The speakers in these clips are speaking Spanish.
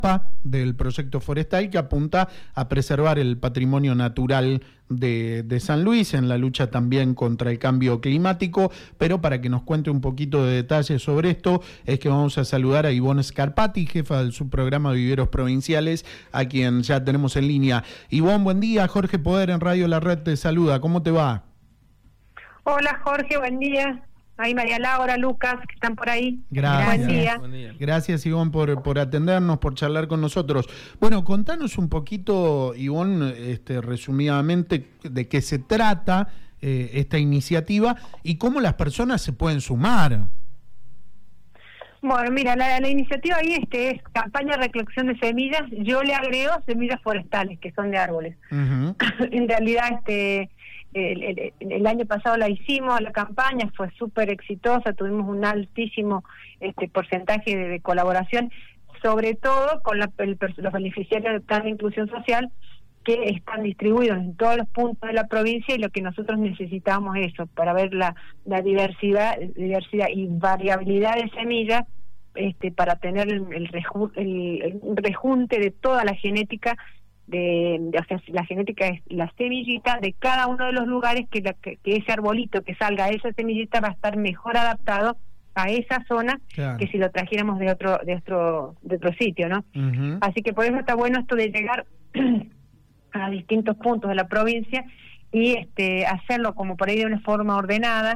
del proyecto forestal que apunta a preservar el patrimonio natural de San Luis en la lucha también contra el cambio climático. Pero para que nos cuente un poquito de detalles sobre esto es que vamos a saludar a Ivonne Scarpati, jefa del subprograma Viveros Provinciales, a quien ya tenemos en línea. Ivonne, buen día. Jorge Poder en Radio La Red te saluda. ¿Cómo te va? Hola Jorge, buen día. Ahí María Laura, Lucas, que están por ahí. Gracias. Buen día. Gracias, Ivonne, por atendernos, por charlar con nosotros. Bueno, contanos un poquito, Ivonne, resumidamente, de qué se trata esta iniciativa y cómo las personas se pueden sumar. Bueno, mira, la iniciativa ahí es campaña de recolección de semillas. Yo le agrego semillas forestales, que son de árboles. Uh-huh. En realidad, el año pasado la hicimos, la campaña fue súper exitosa, tuvimos un altísimo porcentaje de colaboración, sobre todo con los beneficiarios del Plan de Inclusión Social, que están distribuidos en todos los puntos de la provincia, y lo que nosotros necesitamos es eso, para ver la diversidad y variabilidad de semillas, para tener el rejunte de toda la genética, o sea, la genética es la semillita de cada uno de los lugares que ese arbolito que salga, esa semillita va a estar mejor adaptado a esa zona, claro, que si lo trajéramos de otro sitio, ¿no? Uh-huh. Así que por eso está bueno esto de llegar a distintos puntos de la provincia y hacerlo como por ahí de una forma ordenada.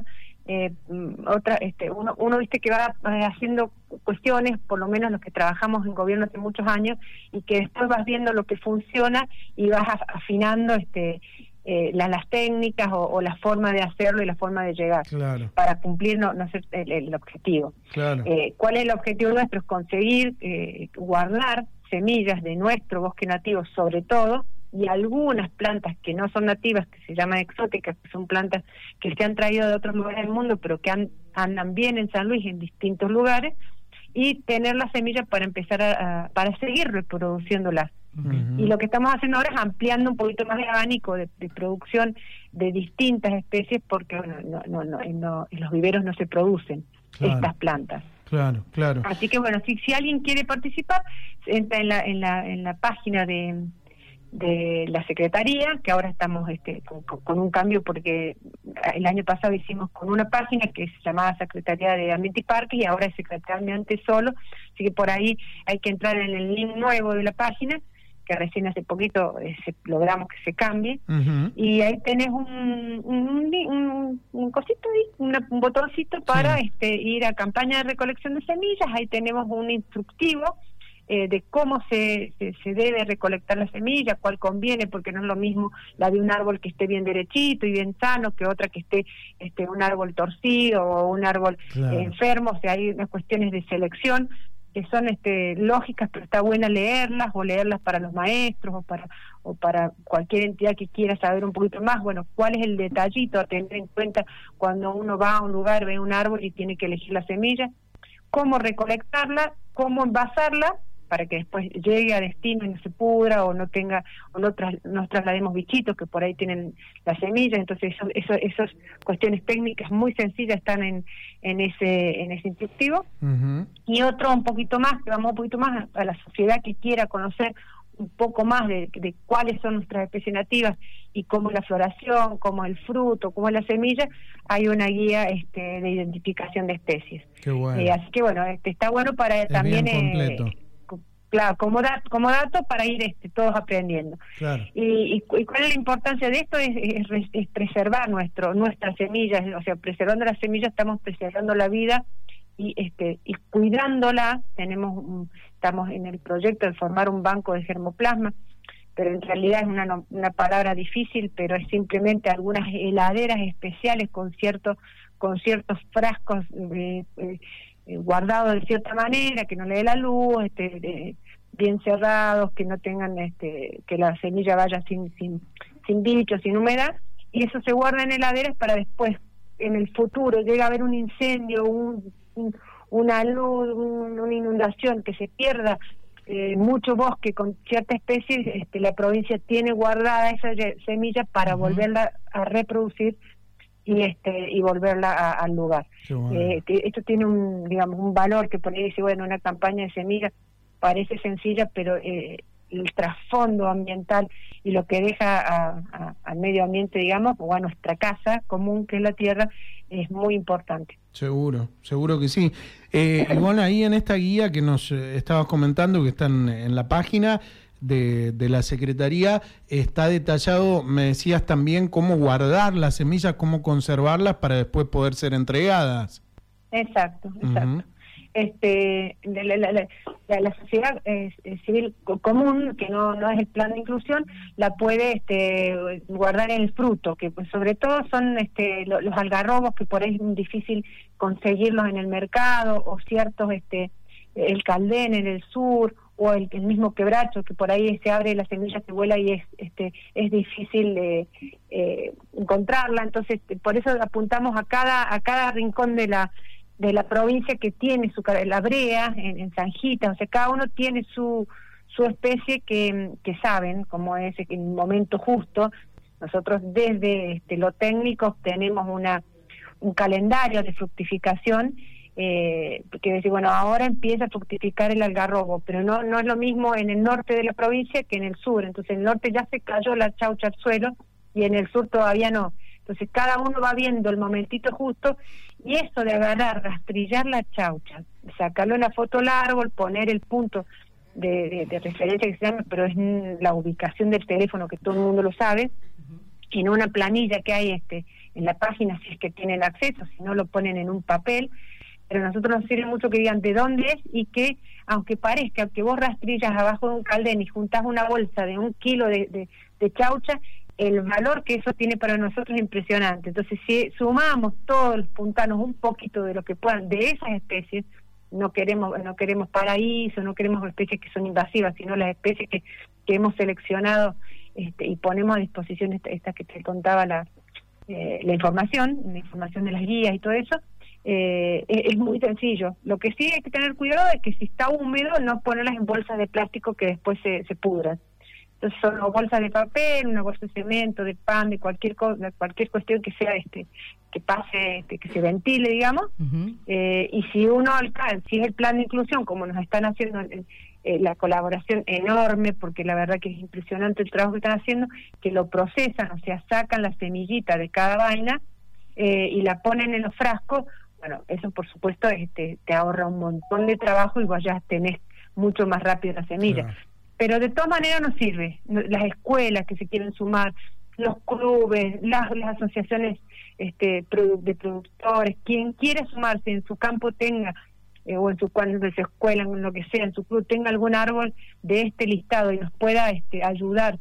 Uno viste que va haciendo cuestiones, por lo menos los que trabajamos en gobierno hace muchos años, y que después vas viendo lo que funciona y vas afinando las técnicas o la forma de hacerlo y la forma de llegar, claro, para cumplir no ser el objetivo. Claro. ¿Cuál es el objetivo nuestro? Es conseguir guardar semillas de nuestro bosque nativo, sobre todo, y algunas plantas que no son nativas, que se llaman exóticas, que son plantas que se han traído de otros lugares del mundo, pero que andan bien en San Luis, en distintos lugares, y tener las semillas para empezar para seguir reproduciéndolas. Uh-huh. Y lo que estamos haciendo ahora es ampliando un poquito más el abanico de producción de distintas especies, porque en los viveros no se producen, claro, estas plantas. Claro, claro. Así que bueno, si alguien quiere participar, entra en la página de la Secretaría, que ahora estamos con un cambio, porque el año pasado hicimos con una página que se llamaba Secretaría de Ambiente y Parques, y ahora es Secretaría de Ambiente solo, así que por ahí hay que entrar en el link nuevo de la página, que recién hace poquito logramos que se cambie. Uh-huh. Y ahí tenés un cosito ahí, un botoncito para ir a campaña de recolección de semillas. Ahí tenemos un instructivo de cómo se debe recolectar la semilla, cuál conviene, porque no es lo mismo la de un árbol que esté bien derechito y bien sano que otra que esté un árbol torcido o un árbol, claro, enfermo. O sea, hay unas cuestiones de selección que son lógicas, pero está buena leerlas, o leerlas para los maestros o para cualquier entidad que quiera saber un poquito más. Bueno, cuál es el detallito a tener en cuenta cuando uno va a un lugar, ve un árbol y tiene que elegir la semilla, cómo recolectarla, cómo envasarla para que después llegue a destino y no se pudra, o no traslademos bichitos que por ahí tienen la semilla. Entonces esas cuestiones técnicas muy sencillas están en ese instructivo. Uh-huh. Y otro un poquito más, que vamos un poquito más a la sociedad que quiera conocer un poco más de cuáles son nuestras especies nativas y cómo es la floración, cómo es el fruto, cómo es la semilla. Hay una guía de identificación de especies. Qué bueno. Así que bueno, está bueno para es también claro, como dato para ir todos aprendiendo. Claro. Y cuál es la importancia de esto es preservar nuestras semillas. O sea, preservando las semillas estamos preservando la vida y cuidándola. Estamos en el proyecto de formar un banco de germoplasma, pero en realidad es una palabra difícil, pero es simplemente algunas heladeras especiales con ciertos frascos guardados de cierta manera, que no le dé la luz, bien cerrados, que no tengan que la semilla vaya sin bichos, sin humedad, y eso se guarda en heladeras para después, en el futuro, llega a haber un incendio, una luz, una inundación, que se pierda mucho bosque con cierta especie, la provincia tiene guardada esa semilla para uh-huh. volverla a reproducir y volverla al lugar. Bueno. Esto tiene un valor que por ahí dice, bueno, una campaña de semillas, parece sencilla, pero el trasfondo ambiental y lo que deja al medio ambiente, digamos, o a nuestra casa común, que es la tierra, es muy importante. Seguro que sí. Y bueno, ahí en esta guía que nos estabas comentando, que está en la página de la Secretaría, está detallado, me decías también, cómo guardar las semillas, cómo conservarlas para después poder ser entregadas. Exacto. La sociedad civil común, que no es el plan de inclusión, la puede guardar en el fruto, que pues sobre todo son los algarrobos, que por ahí es difícil conseguirlos en el mercado, o ciertos el caldén en el sur, o el mismo quebracho, que por ahí se abre, la semilla se vuela y es difícil encontrarla. Entonces por eso apuntamos a cada rincón de la provincia, que tiene la brea en Sanjita, o sea, cada uno tiene su especie que saben cómo es en el momento justo. Nosotros desde lo técnico tenemos un calendario de fructificación, que decir, bueno, ahora empieza a fructificar el algarrobo, pero no es lo mismo en el norte de la provincia que en el sur. Entonces en el norte ya se cayó la chaucha al suelo y en el sur todavía no. Entonces cada uno va viendo el momentito justo, y eso de agarrar, rastrillar la chaucha, sacarle una foto al árbol, poner el punto de referencia que se llama, pero es la ubicación del teléfono, que todo el mundo lo sabe, en una planilla que hay en la página, si es que tienen acceso, si no lo ponen en un papel. Pero a nosotros nos sirve mucho que digan de dónde es, y que aunque parezca que vos rastrillas abajo de un caldén y juntás una bolsa de 1 kilo de chaucha, el valor que eso tiene para nosotros es impresionante. Entonces, si sumamos todos los puntanos un poquito de lo que puedan de esas especies, no queremos paraíso, no queremos especies que son invasivas, sino las especies que hemos seleccionado y ponemos a disposición esta que te contaba la información de las guías y todo eso. Es muy sencillo. Lo que sí hay que tener cuidado es que si está húmedo, no ponerlas en bolsas de plástico que después se pudran. Entonces son bolsas de papel, una bolsa de cemento, de pan, de cualquier cuestión que sea que pase, que se ventile, digamos. Y si si es el plan de inclusión, como nos están haciendo la colaboración enorme, porque la verdad que es impresionante el trabajo que están haciendo, que lo procesan, o sea, sacan la semillita de cada vaina y la ponen en los frascos. Bueno, eso por supuesto te ahorra un montón de trabajo, y vos ya tenés mucho más rápido la semilla. Claro. Pero de todas maneras nos sirve. Las escuelas que se quieren sumar, los clubes, las asociaciones de productores, quien quiera sumarse en su campo tenga, o en su escuela, en lo que sea, en su club, tenga algún árbol de este listado y nos pueda ayudar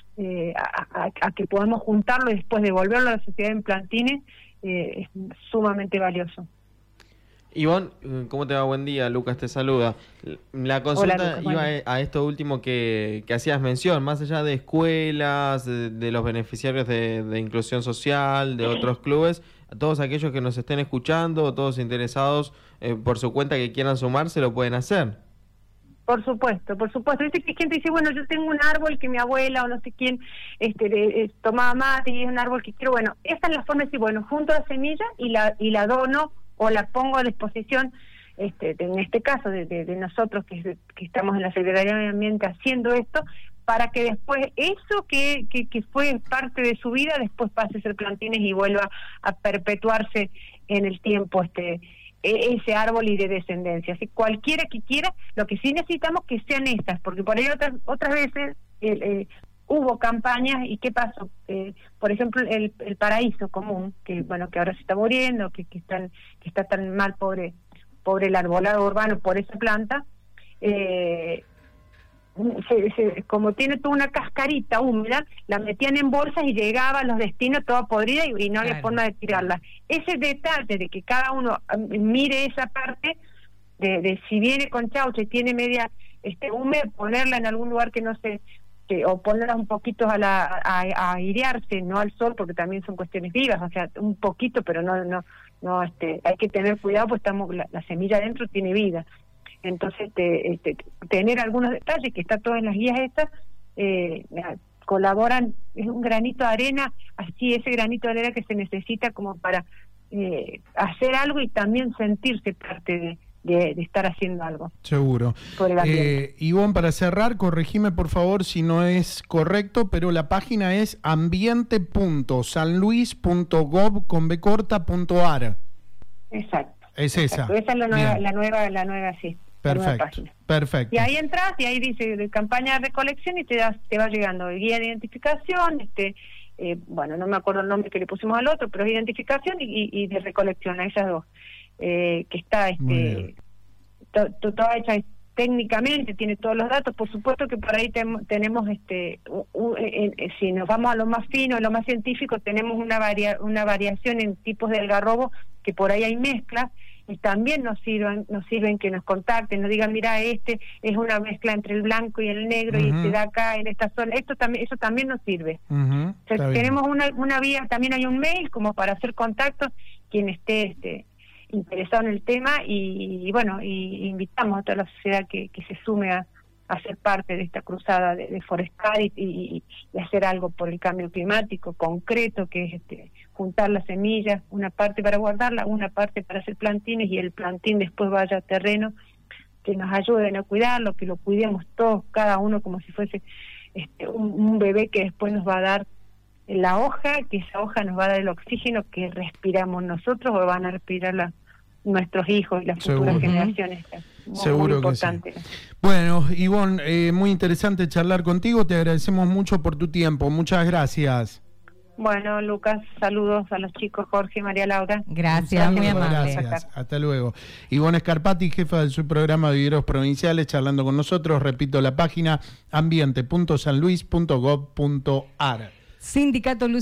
a que podamos juntarlo y después devolverlo a la sociedad en plantines, es sumamente valioso. Ivonne, ¿cómo te va? Buen día, Lucas te saluda. La consulta Lucas, iba a esto último que hacías mención, más allá de escuelas, de los beneficiarios de inclusión social, de otros clubes, a todos aquellos que nos estén escuchando, todos interesados por su cuenta que quieran sumarse, lo pueden hacer. Por supuesto. Dice que gente dice, bueno, yo tengo un árbol que mi abuela o no sé quién tomaba mate y es un árbol que quiero. Bueno, esta es la forma de decir, bueno, junto la semilla y la dono o la pongo a disposición, en este caso de nosotros que estamos en la Secretaría de Medio Ambiente haciendo esto, para que después eso que fue parte de su vida, después pase a ser plantines y vuelva a perpetuarse en el tiempo ese árbol y de descendencia. Así cualquiera que quiera, lo que sí necesitamos que sean estas, porque por ahí otras veces hubo campañas y ¿qué pasó? Por ejemplo, el paraíso común, que bueno, que ahora se está muriendo, que está tan mal, pobre el arbolado urbano por esa planta, como tiene toda una cascarita húmeda, la metían en bolsas y llegaba a los destinos toda podrida y no había forma de tirarla. Ese detalle de que cada uno mire esa parte de si viene con chaucha y tiene media húmeda, ponerla en algún lugar que no se o ponerlas un poquito a airearse, no al sol, porque también son cuestiones vivas, o sea, un poquito, pero no hay que tener cuidado, pues la semilla adentro tiene vida. Entonces tener algunos detalles que está todo en las guías estas, colaboran, es un granito de arena, así ese granito de arena que se necesita como para hacer algo y también sentirse parte estar haciendo algo. Seguro. Ivonne, para cerrar, corregime por favor si no es correcto, pero la página es ambiente.sanluis.gov.ar. Exacto. Es esa. Esa es la nueva, sí. Perfecto, perfecto. Y ahí entras y ahí dice de campaña de recolección y te va llegando guía de identificación, bueno, no me acuerdo el nombre que le pusimos al otro, pero es identificación y de recolección, a esas dos. Que está toda hecha técnicamente, tiene todos los datos. Por supuesto que por ahí tenemos si nos vamos a lo más fino, a lo más científico, tenemos una variación en tipos de algarrobo, que por ahí hay mezclas, y también nos sirven que nos contacten, nos digan, mira, es una mezcla entre el blanco y el negro, y se da acá en esta zona. Eso también nos sirve. Tenemos una vía, también hay un mail como para hacer contactos, quien esté interesado en el tema, y bueno, y invitamos a toda la sociedad que se sume a ser parte de esta cruzada de forestal y hacer algo por el cambio climático concreto, que es juntar las semillas, una parte para guardarla, una parte para hacer plantines, y el plantín después vaya a terreno, que nos ayuden a cuidarlo, que lo cuidemos todos, cada uno como si fuese un bebé que después nos va a dar la hoja, que esa hoja nos va a dar el oxígeno que respiramos nosotros o van a respirar nuestros hijos y las futuras generaciones. Seguro que sí. Bueno, Ivonne, muy interesante charlar contigo, te agradecemos mucho por tu tiempo, muchas gracias. Bueno, Lucas, saludos a los chicos, Jorge y María Laura. Gracias, muy amable. Gracias, hasta luego. Ivonne Scarpati, jefa del subprograma de Viveros Provinciales, charlando con nosotros. Repito la página, ambiente.sanluis.gov.ar. Sindicato Luz